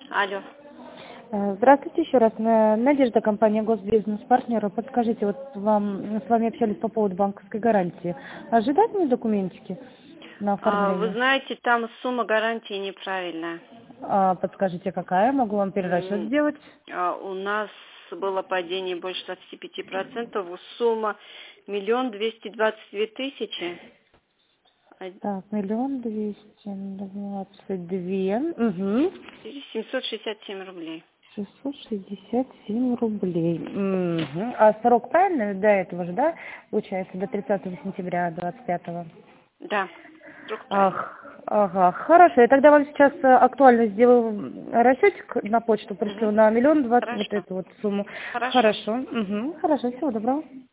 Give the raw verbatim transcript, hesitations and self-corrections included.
Алло. Э, Здравствуйте еще раз. Э, Надежда, компания Госбизнес партнера. Подскажите, вот вам, с вами общались по поводу банковской гарантии. Ожидать мне документики на А, вы оформление? знаете, там сумма гарантии неправильная. А, подскажите, какая? Могу вам перерасчет М, сделать? а, У нас было падение больше двадцати пяти процентов. Сумма миллион двести двадцать две тысячи. а, Так, миллион двести двадцать две. Угу. семьсот шестьдесят семь рублей. шестьсот шестьдесят семь рублей. Мгм. А срок правильно до этого же, да? Получается, до тридцатого сентября двадцать пятого. Да, вдруг правильно. Ах, ага, хорошо. Я тогда вам сейчас э, актуально сделаю расчетик на почту, пришлю Мгм. на миллион двадцать вот Хорошо. эту вот сумму. Хорошо. Хорошо. Угу. Хорошо, всего доброго.